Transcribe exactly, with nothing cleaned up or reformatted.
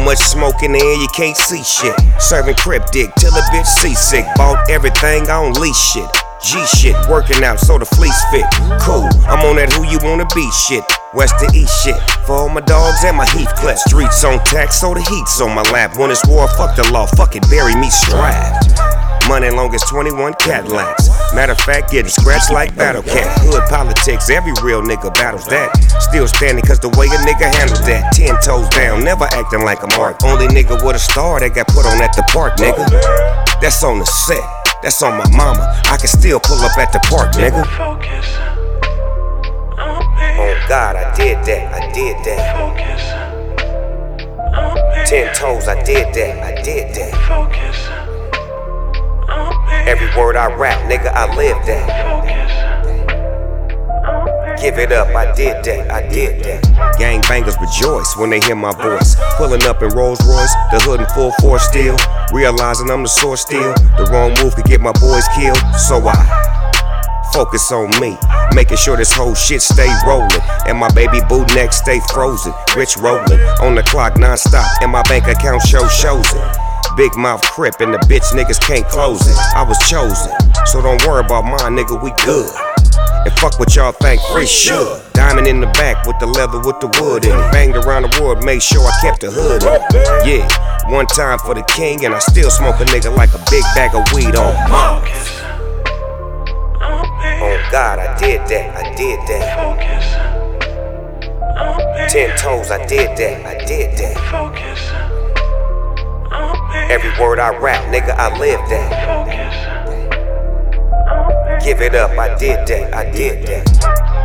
much smoke in the air, you can't see shit. Serving cryptic till a bitch seasick. Bought everything on leash shit. G shit, working out so the fleece fit. Cool, I'm on that who you wanna be shit. West to east shit, for all my dogs and my Heathcliff. Streets on tax, so the heat's on my lap. When it's war, fuck the law, fuck it, bury me strapped. Money long as twenty-one Cadillacs. Matter of fact, getting scratched like Battle Cat. Hood politics, every real nigga battles that. Still standing cause the way a nigga handles that. Ten toes down, never acting like a mark. Only nigga with a star that got put on at the park, nigga. That's on the set, that's on my mama. I can still pull up at the park, nigga. Oh God, I did that, I did that. Ten toes, I did that, I did that. Every word I rap, nigga, I live that. Give it up, I did that, I did that. Gangbangers rejoice when they hear my voice. Pulling up in Rolls Royce, the hood in full force still. Realizing I'm the source still. The wrong move could get my boys killed. So I focus on me, making sure this whole shit stay rolling. And my baby boo neck stay frozen. Rich rolling, on the clock non-stop. And my bank account show shows it. Big mouth crip and the bitch niggas can't close it. I was chosen, so don't worry about mine, nigga, we good. And fuck what y'all think, free should. Diamond in the back with the leather with the wood in it. Banged around the world, made sure I kept the hood in it. Yeah, one time for the king and I still smoke a nigga like a big bag of weed on mom. Oh God, I did that, I did that. Ten toes, I did that, I did that. Every word I rap, nigga, I live that. Give it up, I did that, I did that.